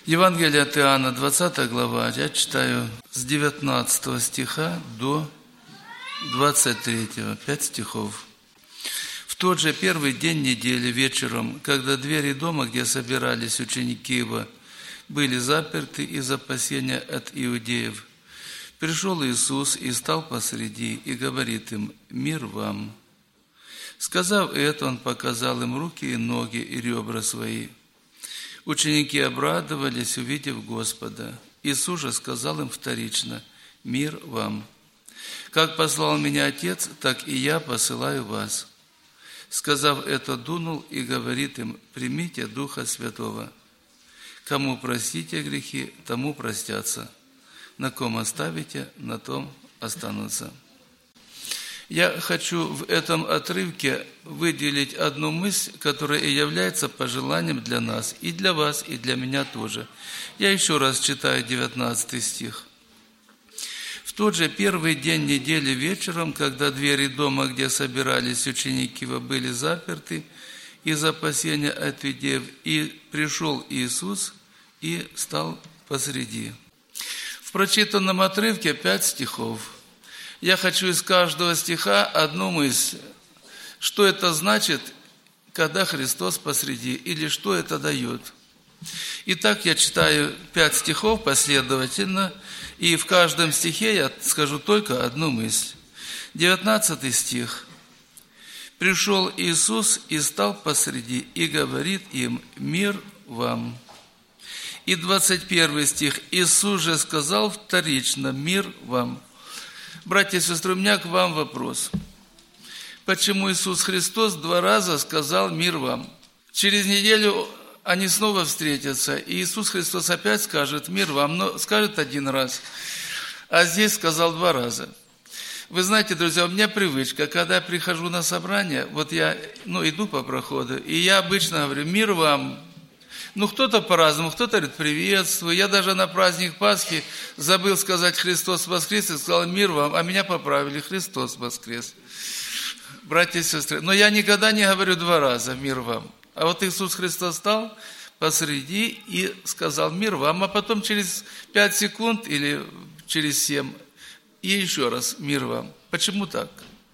Евангелие от Иоанна, 20 глава, я читаю с 19 стиха до 23, 5 стихов. В тот же первый день недели вечером, когда двери дома, где собирались ученики его, были заперты из опасения от иудеев, пришел Иисус и стал посреди, и говорит им: «Мир вам». Сказав это, Он показал им руки и ноги и ребра свои. Ученики обрадовались, увидев Господа. Иисус же сказал им вторично: «Мир вам. Как послал меня Отец, так и я посылаю вас». Сказав это, дунул и говорит им: «Примите Духа Святого. Кому простите грехи, тому простятся. На ком оставите, на том останутся». Я хочу в этом отрывке выделить одну мысль, которая и является пожеланием для нас, и для вас, и для меня тоже. Я еще раз читаю 19 стих. «В тот же первый день недели вечером, когда двери дома, где собирались ученики его, были заперты из опасения от иудеев, и пришел Иисус и стал посреди». В прочитанном отрывке 5 стихов. Я хочу из каждого стиха одну мысль. Что это значит, когда Христос посреди, или что это дает? Итак, я читаю 5 стихов последовательно, и в каждом стихе я скажу только одну мысль. 19 стих. «Пришел Иисус и стал посреди, и говорит им: мир вам». И 21 стих. «Иисус же сказал вторично: мир вам». Братья и сестры, у меня к вам вопрос. Почему Иисус Христос 2 раза сказал: «Мир вам»? Через неделю они снова встретятся, и Иисус Христос опять скажет: «Мир вам», но скажет 1 раз. А здесь сказал 2 раза. Вы знаете, друзья, у меня привычка, когда я прихожу на собрание, вот я иду по проходу, и я обычно говорю: «Мир вам». Кто-то по-разному, кто-то говорит: «Приветствую». Я даже на праздник Пасхи забыл сказать «Христос воскрес» и сказал: «Мир вам», а меня поправили: «Христос воскрес». Братья и сестры, но я никогда не говорю 2 раза «Мир вам». А вот Иисус Христос стал посреди и сказал: «Мир вам», а потом через 5 секунд или через 7 и еще раз: «Мир вам». Почему так?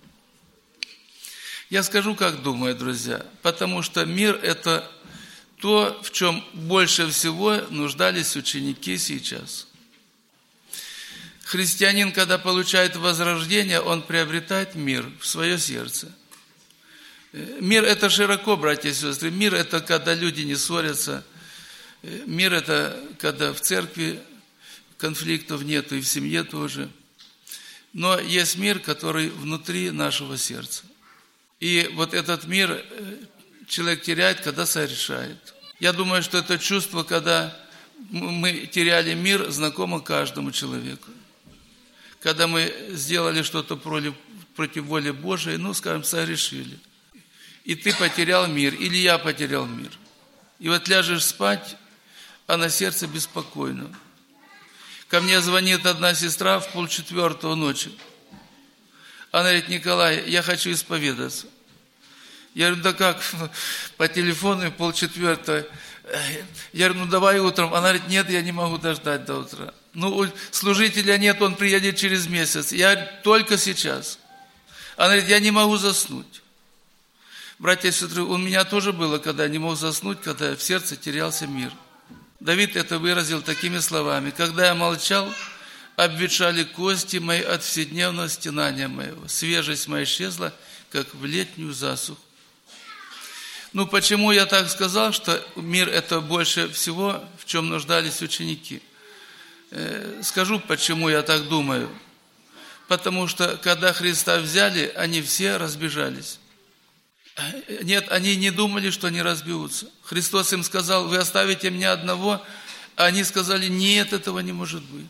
Я скажу, как думаю, друзья. Потому что мир – это то, в чем больше всего нуждались ученики сейчас. Христианин, когда получает возрождение, он приобретает мир в свое сердце. Мир – это широко, братья и сестры. Мир – это когда люди не ссорятся. Мир – это когда в церкви конфликтов нету, и в семье тоже. Но есть мир, который внутри нашего сердца. И вот этот мир человек теряет, когда согрешает. Я думаю, что это чувство, когда мы теряли мир, знакомо каждому человеку. Когда мы сделали что-то против воли Божией, согрешили. И ты потерял мир, или я потерял мир. И вот ляжешь спать, а на сердце беспокойно. Ко мне звонит одна сестра в 3:30 ночи. Она говорит: «Николай, я хочу исповедаться». Я говорю: «Да как, по телефону 3:30. Я говорю: «Давай утром». Она говорит: «Нет, я не могу дождать до утра». Служителя нет, он приедет через месяц. Я говорю: «Только сейчас». Она говорит: «Я не могу заснуть». Братья и сестры, у меня тоже было, когда я не мог заснуть, когда в сердце терялся мир. Давид это выразил такими словами: «Когда я молчал, обветшали кости мои от вседневного стенания моего. Свежесть моя исчезла, как в летнюю засуху». Почему я так сказал, что мир – это больше всего, в чем нуждались ученики? Скажу, почему я так думаю. Потому что, когда Христа взяли, они все разбежались. Нет, они не думали, что они разбегутся. Христос им сказал: «Вы оставите меня одного», а они сказали: «Нет, этого не может быть».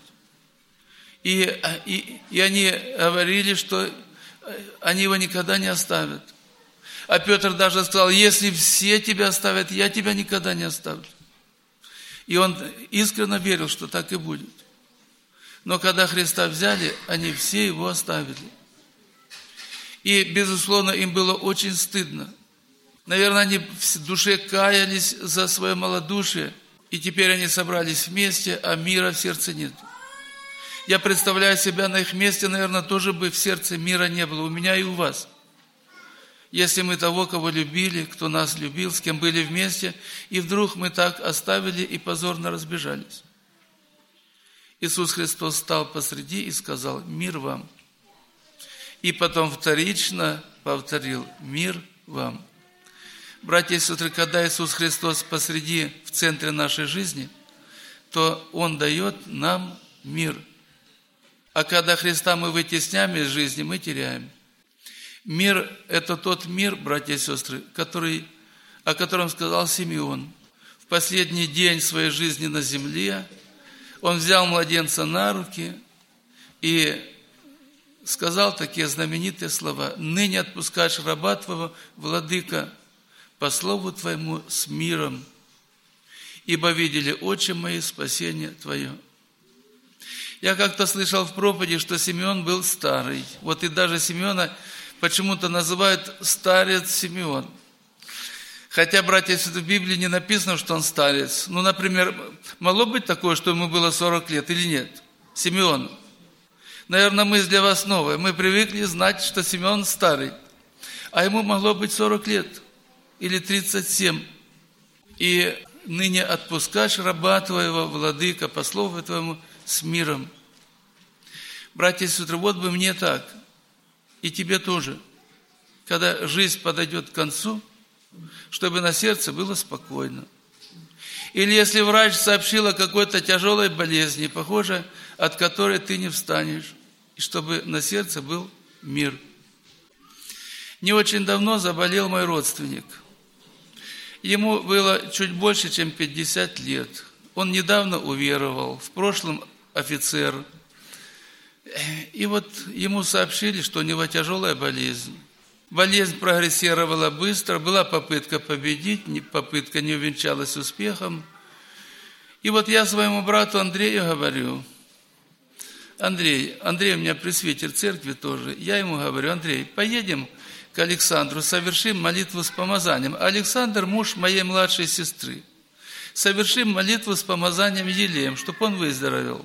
И они говорили, что они его никогда не оставят. А Петр даже сказал: «Если все тебя оставят, я тебя никогда не оставлю». И он искренне верил, что так и будет. Но когда Христа взяли, они все его оставили. И, безусловно, им было очень стыдно. Наверное, они в душе каялись за свое малодушие. И теперь они собрались вместе, а мира в сердце нет. Я представляю себя на их месте, наверное, тоже бы в сердце мира не было, у меня и у вас. Если мы того, кого любили, кто нас любил, с кем были вместе, и вдруг мы так оставили и позорно разбежались. Иисус Христос стал посреди и сказал: «Мир вам». И потом вторично повторил: «Мир вам». Братья и сестры, когда Иисус Христос посреди, в центре нашей жизни, то Он дает нам мир. А когда Христа мы вытесняем из жизни, мы теряем. Мир – это тот мир, братья и сестры, о котором сказал Симеон. В последний день своей жизни на земле он взял младенца на руки и сказал такие знаменитые слова: «Ныне отпускаешь раба твоего, владыка, по слову твоему с миром, ибо видели очи мои спасение твое». Я как-то слышал в проповеди, что Симеон был старый. Вот и даже Симеона почему-то называют старец Симеон. Хотя, братья и сестры, в Библии не написано, что он старец. Ну, например, могло быть такое, что ему было 40 лет или нет? Симеон. Наверное, мысль для вас новая. Мы привыкли знать, что Симеон старый. А ему могло быть 40 лет или 37. И ныне отпускаешь раба твоего, владыка, по слову твоему, с миром. Братья и сестры, вот бы мне так, и тебе тоже, когда жизнь подойдет к концу, чтобы на сердце было спокойно. Или если врач сообщил о какой-то тяжелой болезни, похоже, от которой ты не встанешь, и чтобы на сердце был мир. Не очень давно заболел мой родственник. Ему было чуть больше, чем 50 лет. Он недавно уверовал, в прошлом офицер. И вот ему сообщили, что у него тяжелая болезнь. Болезнь прогрессировала быстро, была попытка победить, попытка не увенчалась успехом. И вот я своему брату Андрею говорю: Андрей у меня пресвитер церкви тоже, я ему говорю: Андрей, поедем к Александру, совершим молитву с помазанием. Александр – муж моей младшей сестры. Совершим молитву с помазанием елеем, чтобы он выздоровел.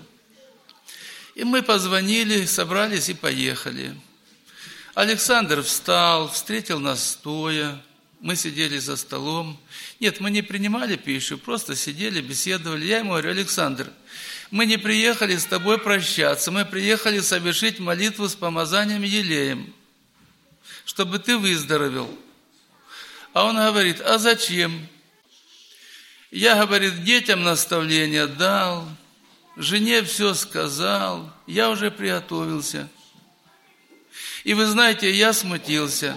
И мы позвонили, собрались и поехали. Александр встал, встретил нас стоя. Мы сидели за столом. Нет, мы не принимали пищу, просто сидели, беседовали. Я ему говорю: Александр, мы не приехали с тобой прощаться, мы приехали совершить молитву с помазанием елеем, чтобы ты выздоровел. А он говорит: а зачем? Я, говорит, детям наставление дал, жене все сказал, я уже приготовился. И вы знаете, я смутился.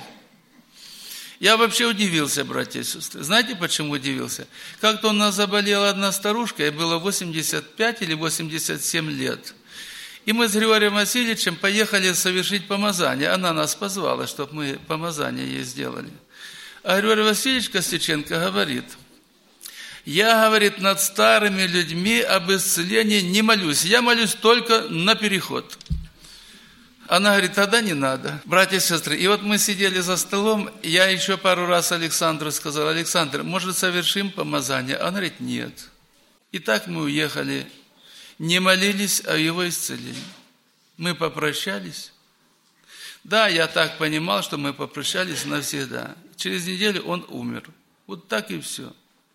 Я вообще удивился, братья и сестры. Знаете, почему удивился? Как-то у нас заболела одна старушка, ей было 85 или 87 лет. И мы с Григорием Васильевичем поехали совершить помазание. Она нас позвала, чтобы мы помазание ей сделали. А Григорий Васильевич Костюченко говорит: я, говорит, над старыми людьми об исцелении не молюсь. Я молюсь только на переход. Она говорит: тогда не надо. Братья и сестры, и вот мы сидели за столом, я еще пару раз Александру сказал: Александр, может, совершим помазание? Он говорит: нет. И так мы уехали, не молились о его исцелении. Мы попрощались. Да, я так понимал, что мы попрощались навсегда. Через неделю он умер. Вот так и все.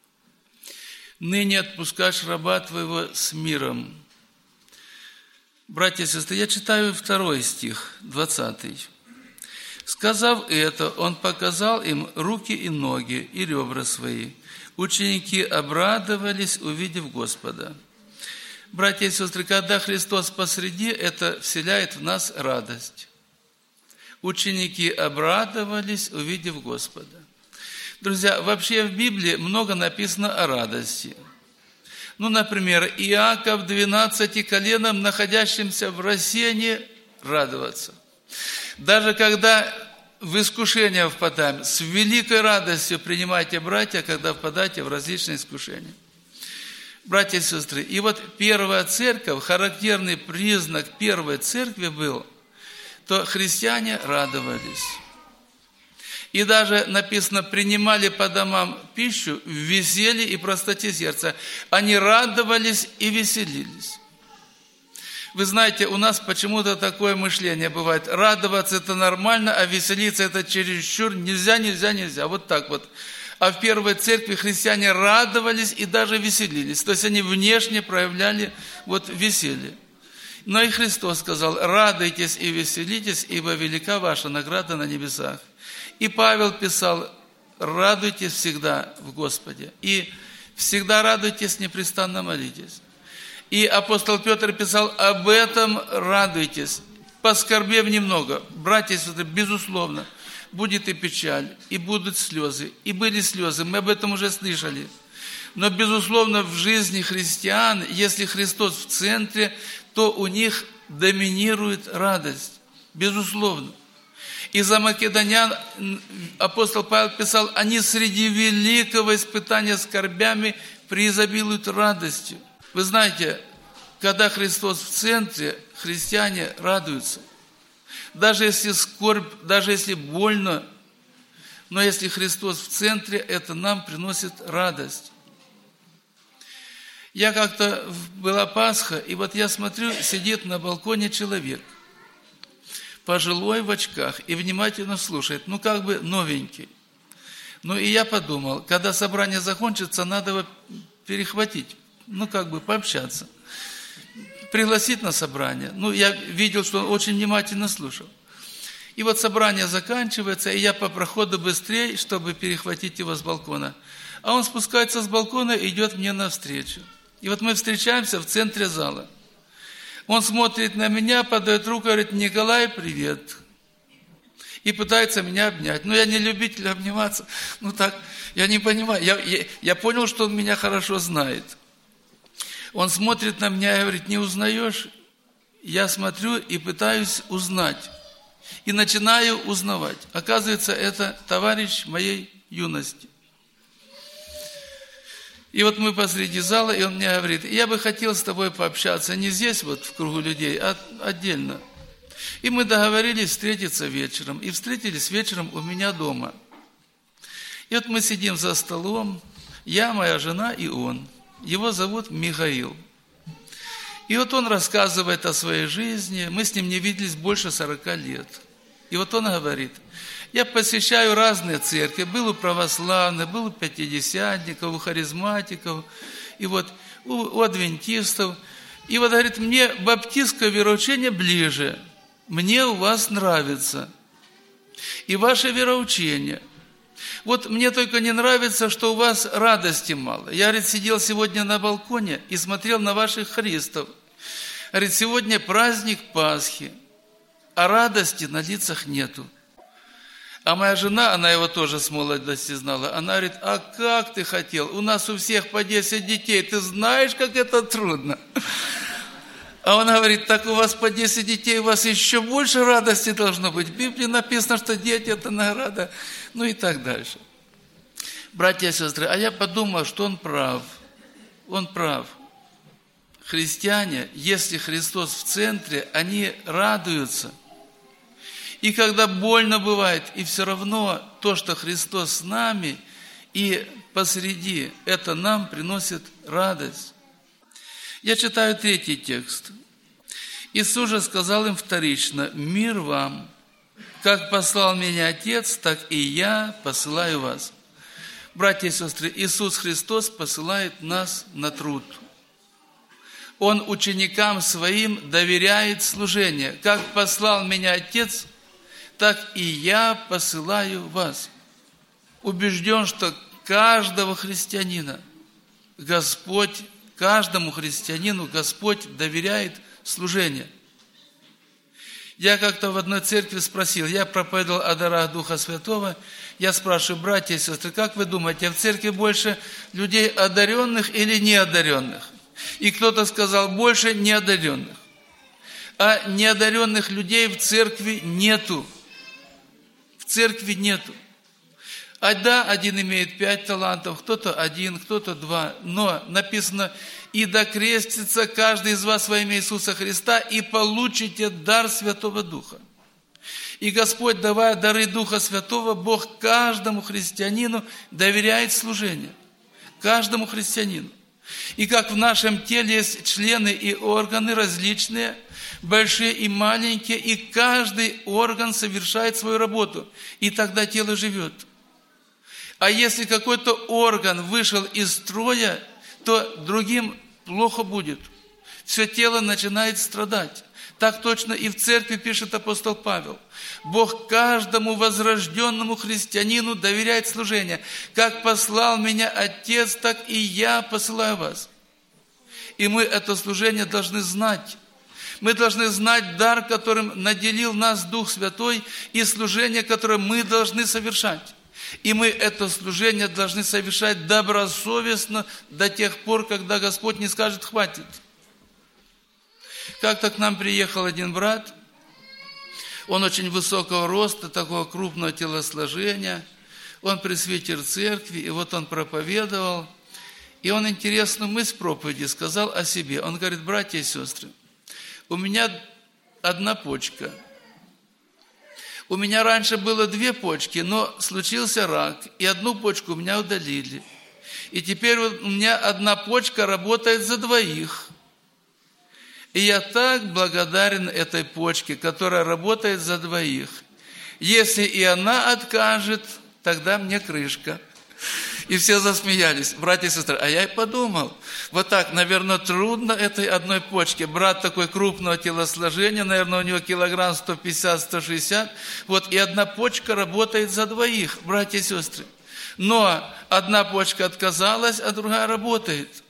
Ныне отпускаешь раба твоего с миром. Братья и сестры, я читаю 2 стих, 20. Сказав это, он показал им руки и ноги, и ребра свои. Ученики обрадовались, увидев Господа. Братья и сестры, когда Христос посреди, это вселяет в нас радость. Ученики обрадовались, увидев Господа. Друзья, вообще в Библии много написано о радости. Ну, например, Иаков 12 коленам, находящимся в рассеянии, радоваться. Даже когда в искушение впадаем, с великой радостью принимайте, братья, когда впадаете в различные искушения. Братья и сестры, и вот первая церковь, характерный признак первой церкви был, то христиане радовались. И даже написано, принимали по домам пищу в веселье и простоте сердца. Они радовались и веселились. Вы знаете, у нас почему-то такое мышление бывает. Радоваться это нормально, а веселиться это чересчур. Нельзя. Вот так вот. А в первой церкви христиане радовались и даже веселились. То есть они внешне проявляли веселье. Но и Христос сказал, радуйтесь и веселитесь, ибо велика ваша награда на небесах. И Павел писал, радуйтесь всегда в Господе. И всегда радуйтесь, непрестанно молитесь. И апостол Петр писал, об этом радуйтесь, поскорбев немного. Братья и сестры, безусловно, будет и печаль, и будут слезы, и были слезы, мы об этом уже слышали. Но, безусловно, в жизни христиан, если Христос в центре, то у них доминирует радость, безусловно. И за македонян апостол Павел писал, они среди великого испытания скорбями преизобилуют радостью. Вы знаете, когда Христос в центре, христиане радуются. Даже если скорбь, даже если больно, но если Христос в центре, это нам приносит радость. Я как-то, была Пасха, и я смотрю, сидит на балконе человек, пожилой в очках, и внимательно слушает, новенький. И я подумал, когда собрание закончится, надо его перехватить, пообщаться, пригласить на собрание. Я видел, что он очень внимательно слушал. И собрание заканчивается, и я по проходу быстрее, чтобы перехватить его с балкона. А он спускается с балкона и идет мне навстречу. И мы встречаемся в центре зала. Он смотрит на меня, подает руку, говорит, Николай, привет. И пытается меня обнять. Я не любитель обниматься. Я не понимаю. Я понял, что он меня хорошо знает. Он смотрит на меня и говорит, не узнаешь? Я смотрю и пытаюсь узнать. И начинаю узнавать. Оказывается, это товарищ моей юности. И мы посреди зала, и он мне говорит, я бы хотел с тобой пообщаться, не здесь в кругу людей, а отдельно. И мы договорились встретиться вечером. И встретились вечером у меня дома. И мы сидим за столом, я, моя жена и он. Его зовут Михаил. И он рассказывает о своей жизни. Мы с ним не виделись больше 40 лет. И он говорит, я посещаю разные церкви. Был у православных, был у пятидесятников, у харизматиков, и у адвентистов. И говорит, мне баптистское вероучение ближе. Мне у вас нравится. И ваше вероучение. Мне только не нравится, что у вас радости мало. Я, говорит, сидел сегодня на балконе и смотрел на ваших хористов. Говорит, сегодня праздник Пасхи, а радости на лицах нету. А моя жена, она его тоже с молодости знала, она говорит, а как ты хотел? У нас у всех по 10 детей, ты знаешь, как это трудно? А он говорит, так у вас по 10 детей, у вас еще больше радости должно быть. В Библии написано, что дети – это награда, и так дальше. Братья и сестры, а я подумал, что он прав. Он прав. Христиане, если Христос в центре, они радуются. И когда больно бывает, и все равно то, что Христос с нами, и посреди, это нам приносит радость. Я читаю 3 текст. Иисус же сказал им вторично, мир вам, как послал меня Отец, так и я посылаю вас. Братья и сестры, Иисус Христос посылает нас на труд. Он ученикам своим доверяет служение. Как послал меня Отец, так и я посылаю вас. Убежден, что каждого христианина каждому христианину Господь доверяет служение. Я как-то в одной церкви спросил, я проповедовал о дарах Духа Святого, я спрашиваю, братья и сестры, как вы думаете, в церкви больше людей одаренных или неодаренных? И кто-то сказал, больше неодаренных. А неодаренных людей в церкви нету. В церкви нету. Один имеет 5 талантов, кто-то 1, кто-то 2. Но написано, и докрестится каждый из вас во имя Иисуса Христа, и получите дар Святого Духа. И Господь, давая дары Духа Святого, Бог каждому христианину доверяет служение. Каждому христианину. И как в нашем теле есть члены и органы различные, большие и маленькие, и каждый орган совершает свою работу, и тогда тело живет. А если какой-то орган вышел из строя, то другим плохо будет. Все тело начинает страдать. Так точно и в церкви пишет апостол Павел. Бог каждому возрожденному христианину доверяет служение. Как послал меня Отец, так и я посылаю вас. И мы это служение должны знать. Мы должны знать дар, которым наделил нас Дух Святой, и служение, которое мы должны совершать. И мы это служение должны совершать добросовестно до тех пор, когда Господь не скажет «хватит». Как-то к нам приехал один брат, он очень высокого роста, такого крупного телосложения, он пресвитер церкви, и вот он проповедовал, и он интересную мысль проповеди сказал о себе. Он говорит: братья и сестры, у меня одна почка. У меня раньше было 2 почки, но случился рак, и одну почку у меня удалили. И теперь у меня одна почка работает за 2. И я так благодарен этой почке, которая работает за 2. Если и она откажет, тогда мне крышка. И все засмеялись, братья и сестры. А я и подумал, вот так, наверное, трудно этой одной почке. Брат такой крупного телосложения, наверное, у него килограмм 150-160. Вот, и одна почка работает за 2, братья и сестры. Но одна почка отказалась, а другая работает.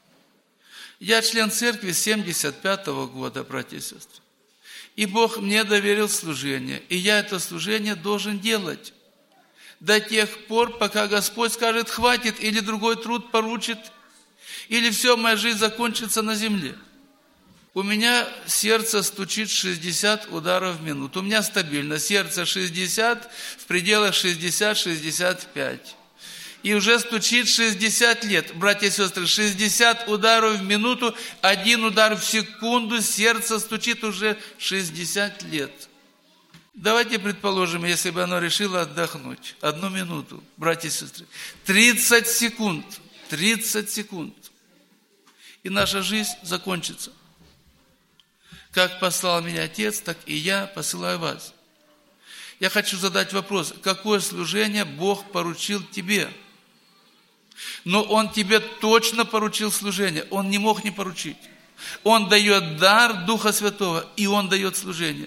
Я член церкви 75-го года, братья и сестры. И Бог мне доверил служение. И я это служение должен делать. До тех пор, пока Господь скажет «хватит», или другой труд поручит, или все, моя жизнь закончится на земле. У меня сердце стучит 60 ударов в минуту. У меня стабильно. Сердце 60, в пределах 60-65. И уже стучит 60 лет. Братья и сестры, 60 ударов в минуту, 1 удар в секунду, сердце стучит уже 60 лет. Давайте предположим, если бы оно решило отдохнуть 1 минуту, братья и сестры, 30 секунд, 30 секунд, и наша жизнь закончится. Как послал меня Отец, так и я посылаю вас. Я хочу задать вопрос: какое служение Бог поручил тебе? Но Он тебе точно поручил служение, Он не мог не поручить. Он дает дар Духа Святого, и Он дает служение.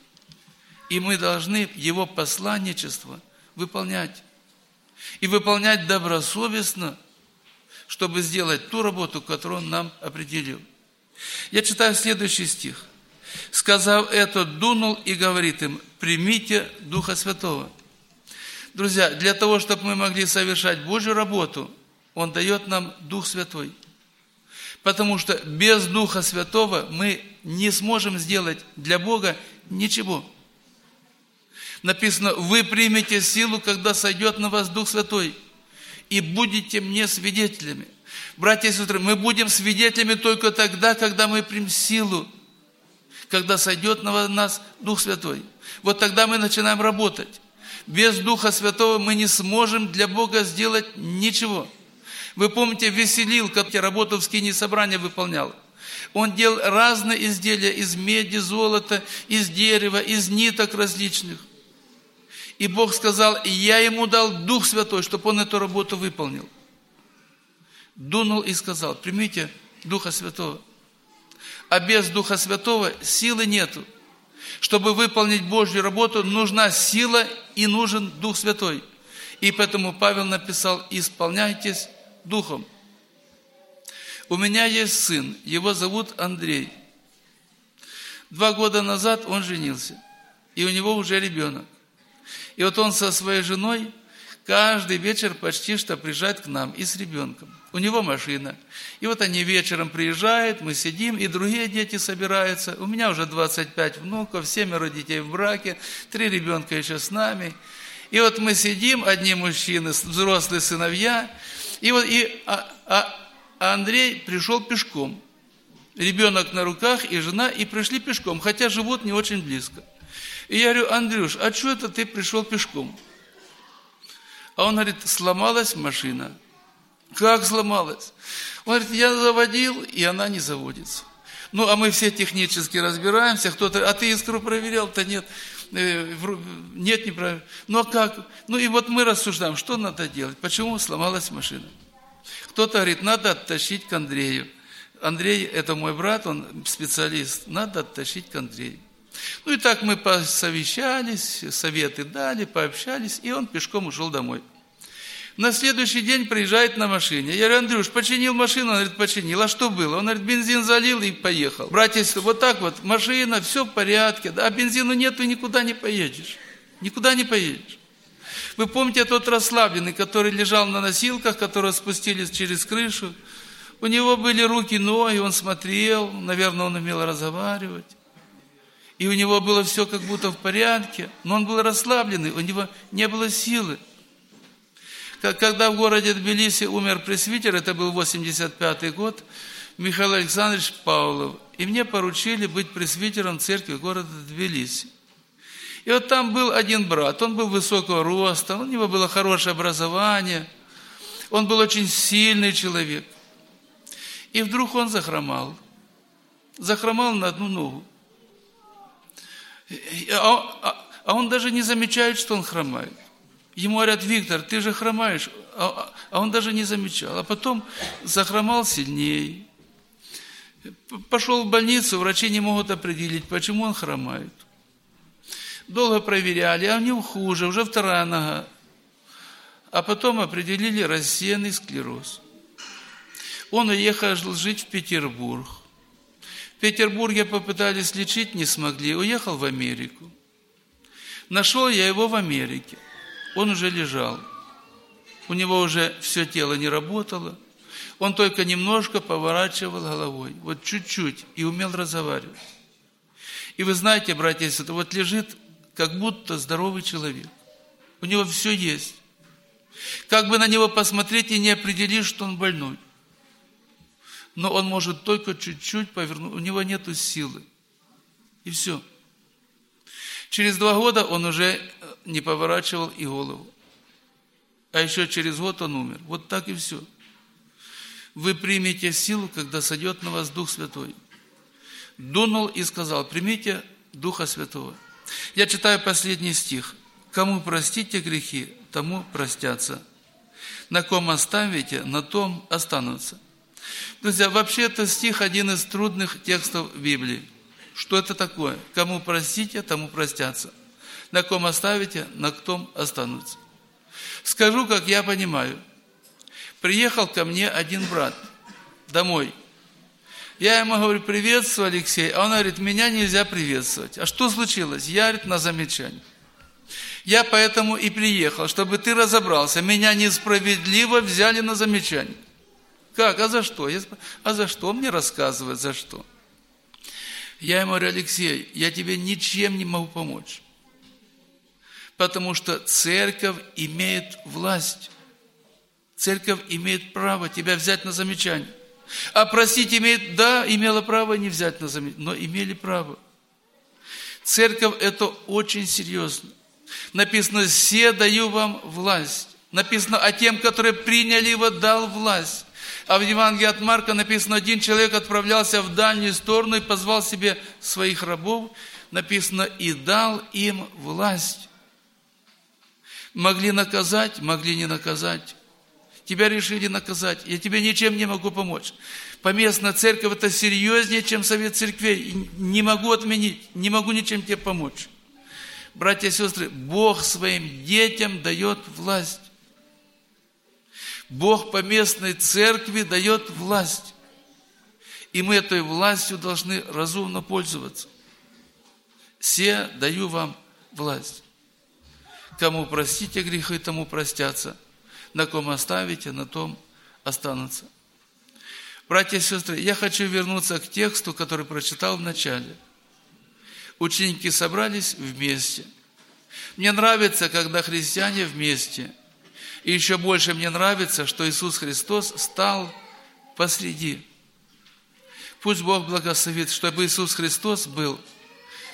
И мы должны Его посланничество выполнять. И выполнять добросовестно, чтобы сделать ту работу, которую Он нам определил. Я читаю следующий стих. «Сказав это, дунул и говорит им: примите Духа Святого». Друзья, для того, чтобы мы могли совершать Божью работу, Он дает нам Дух Святой. Потому что без Духа Святого мы не сможем сделать для Бога ничего. Написано: вы примете силу, когда сойдет на вас Дух Святой, и будете мне свидетелями. Братья и сестры, мы будем свидетелями только тогда, когда мы примем силу, когда сойдет на нас Дух Святой. Вот тогда мы начинаем работать. Без Духа Святого мы не сможем для Бога сделать ничего. Вы помните, Веселил, как работу в скинии собрания выполнял. Он делал разные изделия из меди, золота, из дерева, из ниток различных. И Бог сказал: и я ему дал Дух Святой, чтобы он эту работу выполнил. Дунул и сказал: примите Духа Святого. А без Духа Святого силы нету. Чтобы выполнить Божью работу, нужна сила и нужен Дух Святой. И поэтому Павел написал: исполняйтесь Духом. У меня есть сын, его зовут Андрей. 2 года назад он женился, и у него уже ребенок. И вот он со своей женой каждый вечер почти что приезжает к нам и с ребенком. У него машина. И вот они вечером приезжают, мы сидим, и другие дети собираются. У меня уже 25 внуков, 7 детей в браке, 3 ребенка еще с нами. И вот мы сидим, одни мужчины, взрослые сыновья, а Андрей пришел пешком. Ребенок на руках и жена, и пришли пешком, хотя живут не очень близко. И я говорю: Андрюш, а что это ты пришел пешком? А он говорит: сломалась машина. Как сломалась? Он говорит: я заводил, и она не заводится. Ну, а мы все технически разбираемся. Кто-то: а ты искру проверял-то? Нет. Нет, не проверял. Ну, а как? Ну, и вот мы рассуждаем, что надо делать? Почему сломалась машина? Кто-то говорит: надо оттащить к Андрею. Андрей – это мой брат, он специалист. Надо оттащить к Андрею. Ну, и так мы посовещались, советы дали, пообщались, и он пешком ушел домой. На следующий день приезжает на машине. Я говорю: Андрюш, починил машину? Он говорит: починил. А что было? Он говорит: бензин залил и поехал. Братья, вот так вот, машина, все в порядке, да, а бензина нет, и никуда не поедешь. Никуда не поедешь. Вы помните тот расслабленный, который лежал на носилках, которого спустили через крышу? У него были руки, ноги, он смотрел, наверное, он умел разговаривать. И у него было все как будто в порядке, но он был расслабленный, у него не было силы. Когда в городе Тбилиси умер пресвитер, это был 85-й год, Михаил Александрович Павлов, и мне поручили быть пресвитером церкви города Тбилиси. И вот там был один брат, он был высокого роста, у него было хорошее образование, он был очень сильный человек. И вдруг он захромал на одну ногу. А он даже не замечает, что он хромает. Ему говорят: Виктор, ты же хромаешь, а он даже не замечал. А потом захромал сильнее. Пошел в больницу, врачи не могут определить, почему он хромает. Долго проверяли, а у него хуже, уже вторая нога. А потом определили рассеянный склероз. Он уехал жить в Петербург. В Петербурге попытались лечить, не смогли. Уехал в Америку. Нашел я его в Америке. Он уже лежал. У него уже все тело не работало. Он только немножко поворачивал головой. Вот чуть-чуть. И умел разговаривать. И вы знаете, братья и сестры, вот лежит как будто здоровый человек. У него все есть. Как бы на него посмотреть и не определить, что он больной. Но он может только чуть-чуть повернуть. У него нету силы. И все. Через 2 года он уже не поворачивал и голову. А еще через год он умер. Вот так и все. Вы примете силу, когда сойдет на вас Дух Святой. Дунул и сказал: примите Духа Святого. Я читаю последний стих. Кому простите грехи, тому простятся. На ком оставите, на том останутся. Друзья, вообще это стих один из трудных текстов Библии. Что это такое? Кому простите, тому простятся. На ком оставите, на том останутся. Скажу, как я понимаю. Приехал ко мне один брат домой. Я ему говорю: приветствую, Алексей. А он говорит: меня нельзя приветствовать. А что случилось? Я, говорит, на замечание. Я поэтому и приехал, чтобы ты разобрался. Меня несправедливо взяли на замечание. Как? А за что? А за что? Он мне рассказывает, за что. Я ему говорю: Алексей, я тебе ничем не могу помочь. Потому что церковь имеет власть. Церковь имеет право тебя взять на замечание. А просить имеет, да, имела право не взять на замечание, но имели право. Церковь – это очень серьезно. Написано: «Се даю вам власть». Написано: «А тем, которые приняли его, дал власть». А в Евангелии от Марка написано: один человек отправлялся в дальнюю сторону и позвал себе своих рабов. Написано: «И дал им власть». Могли наказать, могли не наказать. Тебя решили наказать. Я тебе ничем не могу помочь. Поместная церковь – это серьезнее, чем совет церквей. Не могу отменить, не могу ничем тебе помочь. Братья и сестры, Бог своим детям дает власть. Бог поместной церкви дает власть. И мы этой властью должны разумно пользоваться. «Се даю вам власть». Кому простите грехи, тому простятся. На ком оставите, на том останутся. Братья и сестры, я хочу вернуться к тексту, который прочитал в начале. Ученики собрались вместе. Мне нравится, когда христиане вместе. И еще больше мне нравится, что Иисус Христос стал посреди. Пусть Бог благословит, чтобы Иисус Христос был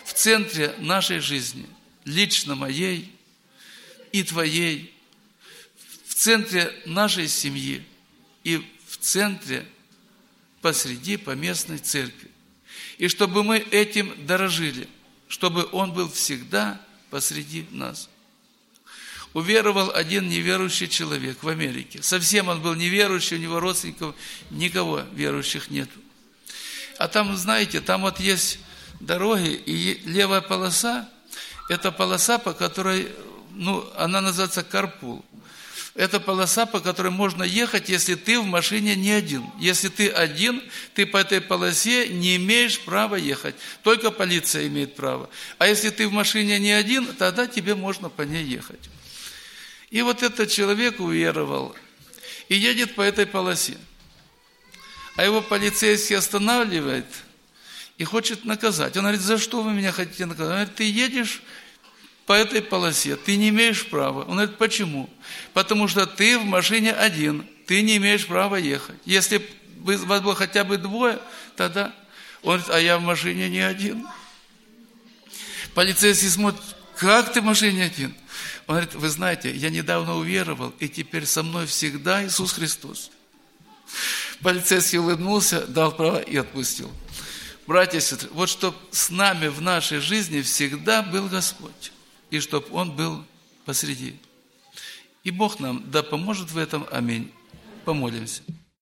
в центре нашей жизни, лично моей и твоей, в центре нашей семьи и в центре посреди поместной церкви. И чтобы мы этим дорожили, чтобы Он был всегда посреди нас. Уверовал один неверующий человек в Америке. Совсем он был неверующий, у него родственников, никого верующих нет. А там, знаете, там вот есть дороги, и левая полоса, это полоса, по которой, она называется карпул. Это полоса, по которой можно ехать, если ты в машине не один. Если ты один, ты по этой полосе не имеешь права ехать. Только полиция имеет право. А если ты в машине не один, тогда тебе можно по ней ехать. И вот этот человек уверовал и едет по этой полосе. А его полицейский останавливает и хочет наказать. Он говорит: за что вы меня хотите наказать? Он говорит: ты едешь по этой полосе, ты не имеешь права. Он говорит: почему? Потому что ты в машине один, ты не имеешь права ехать. Если бы вас было хотя бы двое, тогда... Он говорит: а я в машине не один. Полицейский смотрит: как ты в машине один? Он говорит: вы знаете, я недавно уверовал, и теперь со мной всегда Иисус Христос. Полицейский улыбнулся, дал право и отпустил. Братья и сестры, вот чтобы с нами в нашей жизни всегда был Господь, и чтобы Он был посреди. И Бог нам да поможет в этом. Аминь. Помолимся.